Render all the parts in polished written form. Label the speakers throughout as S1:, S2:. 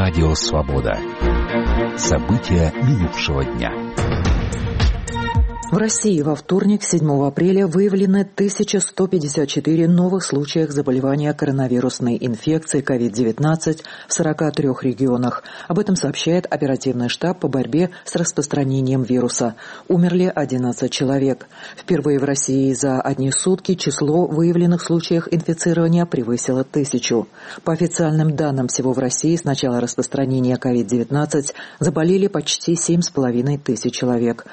S1: Радио «Свобода». События минувшего дня.
S2: В России во вторник, 7 апреля, выявлены 1154 новых случаев заболевания коронавирусной инфекцией COVID-19 в 43 регионах. Об этом сообщает оперативный штаб по борьбе с распространением вируса. Умерли 11 человек. Впервые в России за одни сутки число выявленных случаев инфицирования превысило 1000. По официальным данным, всего в России с начала распространения COVID-19 заболели почти 7500 человек.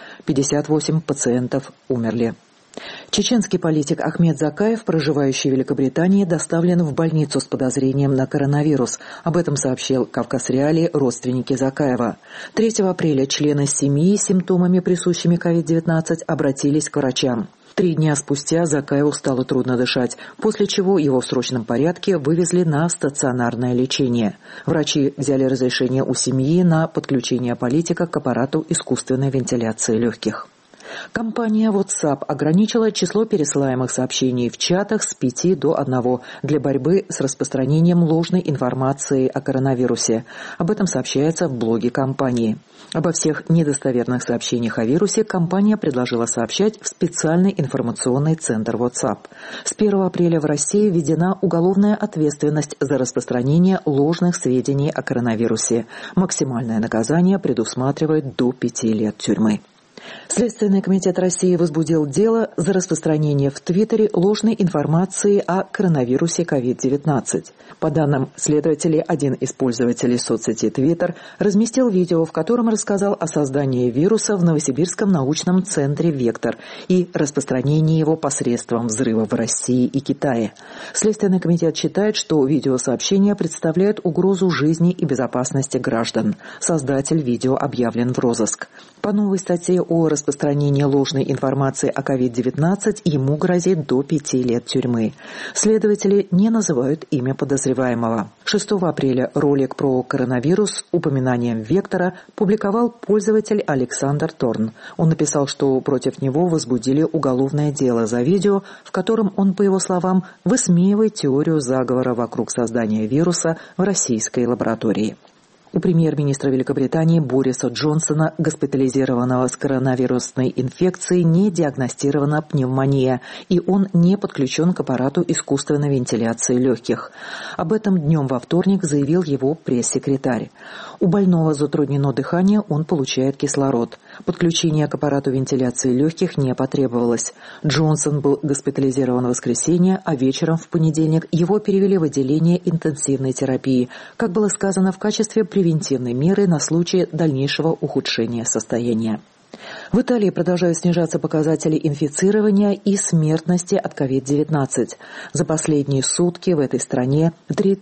S2: 58 пациентов умерли. Чеченский политик Ахмед Закаев, проживающий в Великобритании, доставлен в больницу с подозрением на коронавирус. Об этом сообщил «Кавказ Реалии» родственники Закаева. 3 апреля члены семьи с симптомами, присущими COVID-19, обратились к врачам. 3 дня спустя Закаеву стало трудно дышать, после чего его в срочном порядке вывезли на стационарное лечение. Врачи взяли разрешение у семьи на подключение политика к аппарату искусственной вентиляции легких. Компания WhatsApp ограничила число пересылаемых сообщений в чатах с 5 до 1 для борьбы с распространением ложной информации о коронавирусе. Об этом сообщается в блоге компании. Обо всех недостоверных сообщениях о вирусе компания предложила сообщать в специальный информационный центр WhatsApp. С 1 апреля в России введена уголовная ответственность за распространение ложных сведений о коронавирусе. Максимальное наказание предусматривает до 5 лет тюрьмы. Следственный комитет России возбудил дело за распространение в Твиттере ложной информации о коронавирусе COVID-19. По данным следователей, один из пользователей соцсети Твиттер разместил видео, в котором рассказал о создании вируса в Новосибирском научном центре «Вектор» и распространении его посредством взрыва в России и Китае. Следственный комитет считает, что видеосообщения представляют угрозу жизни и безопасности граждан. Создатель видео объявлен в розыск. По новой статье о распространении ложной информации о COVID-19 ему грозит до 5 лет тюрьмы. Следователи не называют имя подозреваемого. 6 апреля ролик про коронавирус с упоминанием «Вектора» публиковал пользователь Александр Торн. Он написал, что против него возбудили уголовное дело за видео, в котором он, по его словам, высмеивает теорию заговора вокруг создания вируса в российской лаборатории. У премьер-министра Великобритании Бориса Джонсона, госпитализированного с коронавирусной инфекцией, не диагностирована пневмония, и он не подключен к аппарату искусственной вентиляции легких. Об этом днем во вторник заявил его пресс-секретарь. У больного затруднено дыхание, он получает кислород. Подключение к аппарату вентиляции легких не потребовалось. Джонсон был госпитализирован в воскресенье, а вечером в понедельник его перевели в отделение интенсивной терапии, как было сказано, в качестве превентивной меры на случай дальнейшего ухудшения состояния. В Италии продолжают снижаться показатели инфицирования и смертности от COVID-19. За последние сутки в этой стране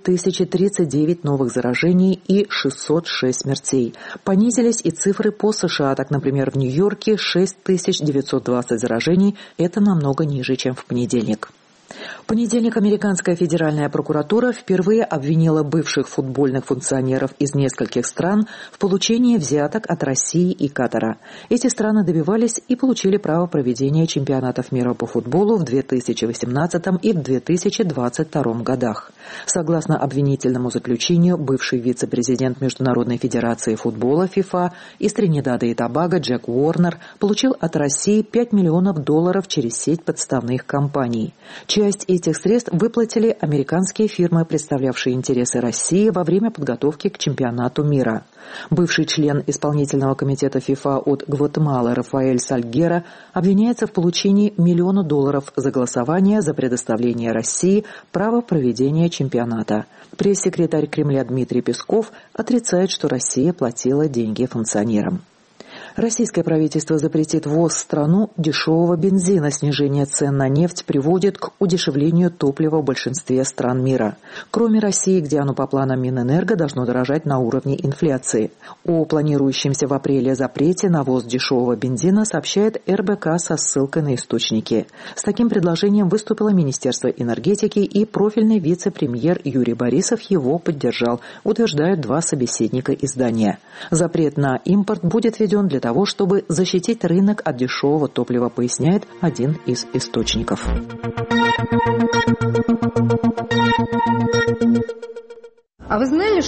S2: 3039 новых заражений и 606 смертей. Понизились и цифры по США. Так, например, в Нью-Йорке 6920 заражений. Это намного ниже, чем в понедельник. В понедельник американская федеральная прокуратура впервые обвинила бывших футбольных функционеров из нескольких стран в получении взяток от России и Катара. Эти страны добивались и получили право проведения чемпионатов мира по футболу в 2018 и в 2022 годах. Согласно обвинительному заключению, бывший вице-президент Международной федерации футбола ФИФА из Тринидада и Тобаго Джек Уорнер получил от России $5 миллионов через сеть подставных компаний. Часть этих средств выплатили американские фирмы, представлявшие интересы России во время подготовки к чемпионату мира. Бывший член исполнительного комитета ФИФА от Гватемалы Рафаэль Сальгера обвиняется в получении $1 миллиона за голосование за предоставление России права проведения чемпионата. Пресс-секретарь Кремля Дмитрий Песков отрицает, что Россия платила деньги функционерам. Российское правительство запретит ввоз в страну дешевого бензина. Снижение цен на нефть приводит к удешевлению топлива в большинстве стран мира. Кроме России, где оно по планам Минэнерго должно дорожать на уровне инфляции. О планирующемся в апреле запрете на ввоз дешевого бензина сообщает РБК со ссылкой на источники. С таким предложением выступило Министерство энергетики, и профильный вице-премьер Юрий Борисов его поддержал, утверждают 2 собеседника издания. Запрет на импорт будет введен для того, чтобы защитить рынок от дешевого топлива, поясняет один из источников.
S3: А вы знали,